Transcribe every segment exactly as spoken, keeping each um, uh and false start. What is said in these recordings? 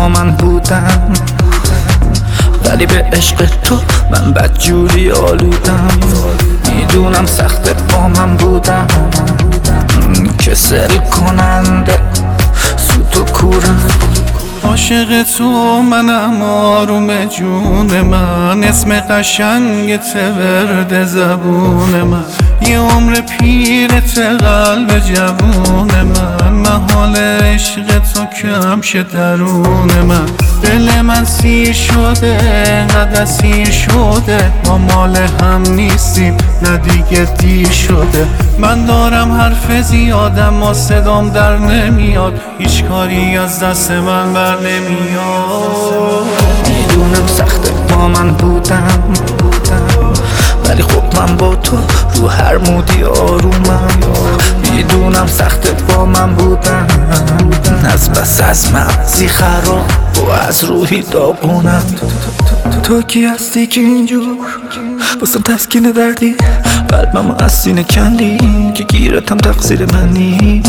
با من بودم، ولی به عشق تو من بدجوری آلودم. میدونم سخته با من بودم، کسل کننده سوت و کورم. عاشق تو منم آروم جون من، اسم قشنگت ورد زبون من، یه عمر پیرت قلب جوون من، محال عشق تو کم شه درون من. دل من سیر شده انقدر سیر شده، ما مال هم نیستیم نه دیگه دیر شده. من دارم حرف زیادم ما صدام در نمیاد، هیچ کاری از دست من بر نمیاد. میدونم سخته با من بودم، ولی خب من با تو رو هر مودی آرومم. میدونم سخته با من بودم، از بس از مغزی خراب و از روحی داغونم. تو کی هستی که اینجور باسم تسکین دردی، قلبم از سینه کندی که گیرتم تقصیر منی.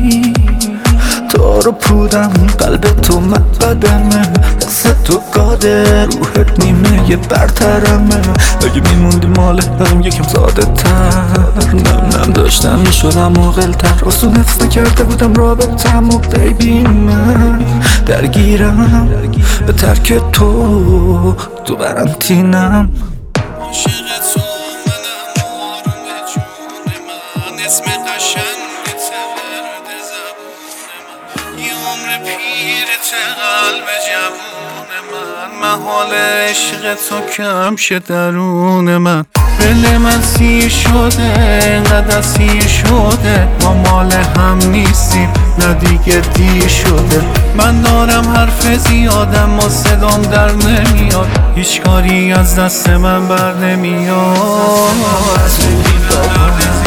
تو رو پودم قلب تو مقدمه، قصه تو گاده روحت نیمه یه برترمه. اگه میموندی مال هم یکم ساده تر، نم نم داشتم میشدم مقل تر. اصول نفس نکرده بودم رابطم و بیبی من درگیرم به ترک تو تو قرنطینم. عاشق تو منم آروم جون من، اسم قشنگت ورد زبون من، یه عمر پیرت قلب جوون من، محال عشق تو کم شه درون من. دل من سیر شده انقدر سیر شده، ما مال هم نیستیم نه دیگه دیر شده. من دارم حرف زیادم ما صدام در نمیاد، هیچ کاری از دست من بر نمیاد.